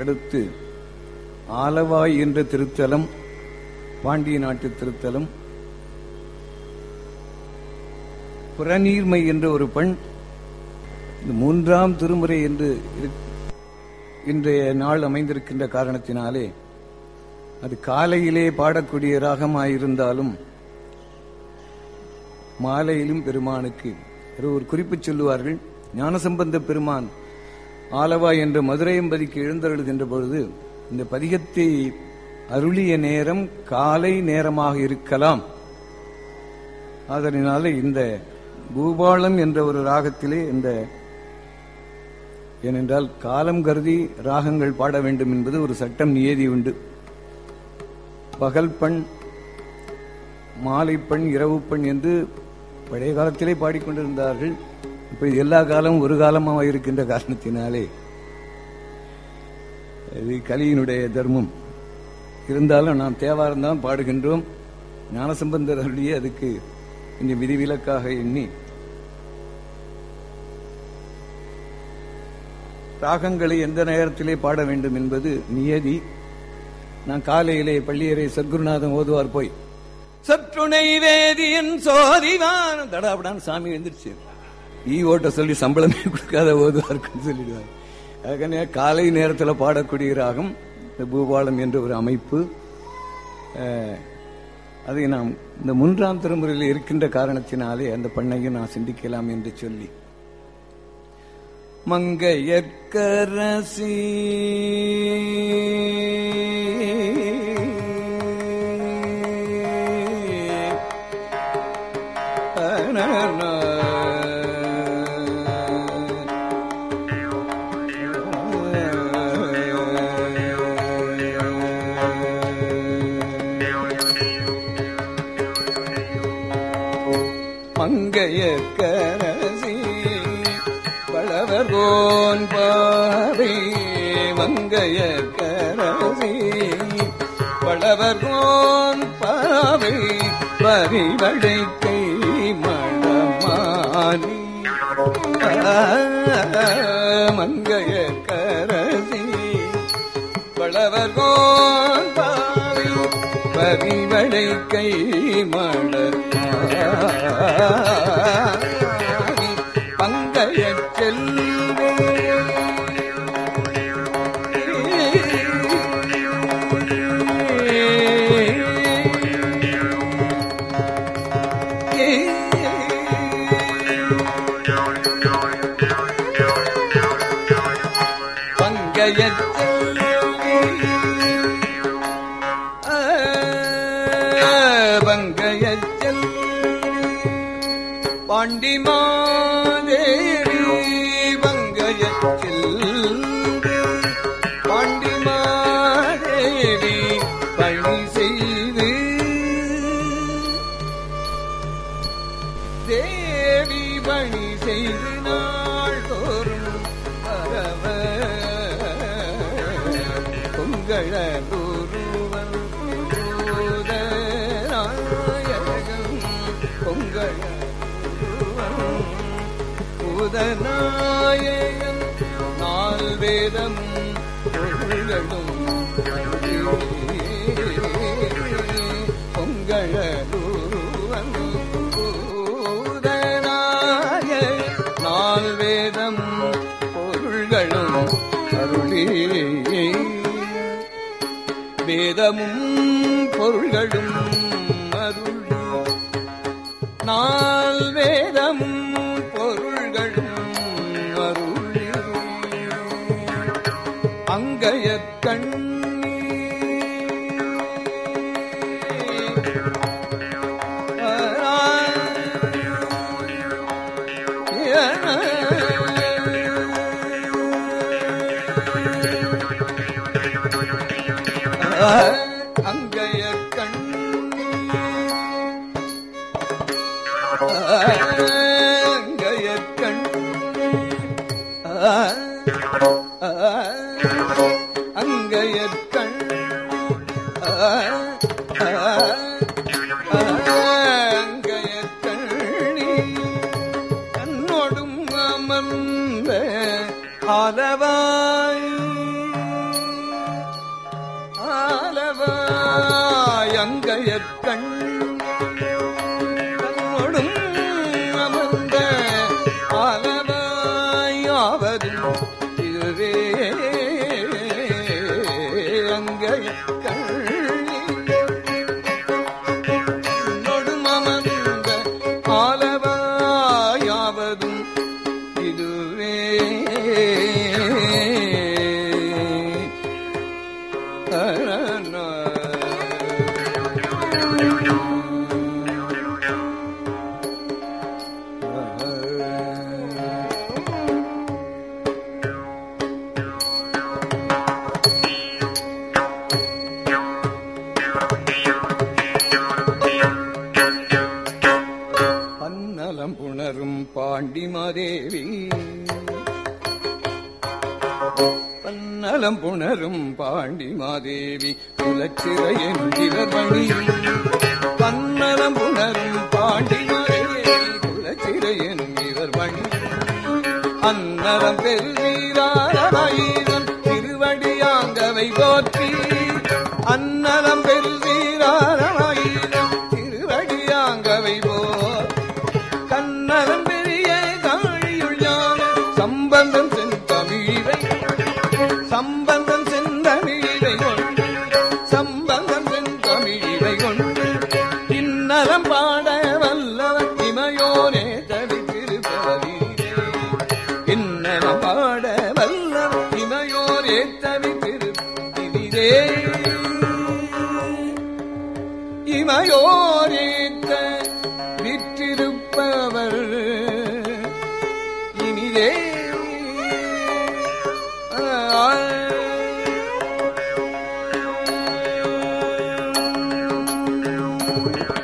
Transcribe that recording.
அடுத்து ஆலவாய் என்ற திருத்தலம், பாண்டிய நாட்டு திருத்தலம், புறநீர்மை என்ற ஒரு பண், இந்த மூன்றாம் திருமுறை என்று இன்றைய நாள் அமைந்திருக்கின்ற காரணத்தினாலே அது காலையிலே பாடக்கூடிய ராகமாயிருந்தாலும் மாலையிலும் பெருமானுக்கு ஒரு குறிப்பு சொல்லுவார்கள். ஞானசம்பந்த பெருமான் ஆலவாய் என்ற மதுரையம்பதிக்கு எழுந்தருளுகின்ற பொழுது இந்த பதிகத்தை அருளிய நேரம் காலை நேரமாக இருக்கலாம். அதனால இந்த பூபாலம் என்ற ஒரு ராகத்திலே இந்த, ஏனென்றால் காலம் கருதி ராகங்கள் பாட வேண்டும் என்பது ஒரு சட்டம், நியதி உண்டு. பகல் பண், மாலை பண், இரவு பண் என்று பழைய காலத்திலே பாடிக்கொண்டிருந்தார்கள். இப்ப எல்லா காலமும் ஒரு காலமாக இருக்கின்ற காரணத்தினாலே இது கலியினுடைய தர்மம். இருந்தாலும் நாம் தேவாரம் தான் பாடுகின்றோம். ஞானசம்பந்தர் அருளியே அதுக்கு கொஞ்சம் விதிவிலக்காக எண்ணி ராகங்களை எந்த நேரத்திலே பாட வேண்டும் என்பது நியதி. நான் காலையிலே பள்ளியறை சத்குருநாதன் ஓதுவார் போய் சற்றுணை வேதியன் சோதிவான் தடாபடான் சாமி எழுந்திருச்சு ஓட்ட சொல்லி சம்பளமே கொடுக்காத ஓதுவார்க்குன்னு சொல்லிடுவார். அதுக்கான காலை நேரத்தில் பாடக்கூடிய ராகம் இந்த பூபாலம் என்ற ஒரு அமைப்பு. அதை நாம் இந்த மூன்றாம் திருமுறையில் இருக்கின்ற காரணத்தினாலே அந்த பண்ணையும் நான் சிந்திக்கலாம் என்று சொல்லி, மங்கையற்கரசி மங்கையற்கரசி பழவர்கோன் பாவை, மங்கையற்கரசி பழவர்கோன் பாவை, பரிவடைக்கை மணமானி. மங்கையற்கரசி பழவர்கோன் பாவை, பரிவடைக்கை மணமானி. பங்கையற் செல்வே பங்கையச்சல் பாண்டிமாதேவி, பங்கையச்சல் பாண்டிமாதேவி பணி செய்து, தேவி பணி செய்து நாள்தோறும் பரவ பொங்கழ குருவன் பூதநாயகம், பொங்கழ பூதநாயகம், நால்வேதமும் பொருள்களும் பொங்கழ குருவன் பூதநாயகம், நால்வேதமும் பொருள்களும் அருளி, வேதமும் பொருள்களும் அருளி, நால்வேதமும் பொருள்களும் அருளி, அங்கையற்கண் அங்கையற்கண் அங்கையற்கண் அங்கையற்கண் அங்கையற்கண்ணி தன்னோடும் அமர்ந்த ஆலவாய், ஆலவாயங்கயற்கண் தன்னொடும் அமர்ந்த ஆலவாயாவதும் இதுவே அங்கயற்கண் தன்னொடும் அமர்ந்த ஆலவாயாவதும் இதுவே பன்னலம் புணரும் பாண்டிமாதேவி பன்னலம் புணரும் பாண்டிமாதேவி குலச்சிறையின் திரவணி பன்னலம் புணரும் பாண்டிமாதேவி குலச்சிறையின் இவர்வணி அன்னரம் பெருவீராரமயிரம் திருவடியாங்கவை போற்றி அன்னரம் பெருவீராரமயிரம் திருவடியாங்கவை போற்றி கன்னரம் பெரிய காழியுள் ஞான சம்பந்தம் செந்தமிழை சம்பந்தம் செந்தமிழை கொண்டு சம்பந்தம் செந்தமிழை கொண்டு இன்னலம் பாட வல்லவன் இமையோனே தவித்திருப்பவரீரே இன்னலம் பாட வல்லவன் இமையோனே தவித்திருப்பவரீரே இமையோரேத்த விற்றிருப்பவர் இனிதே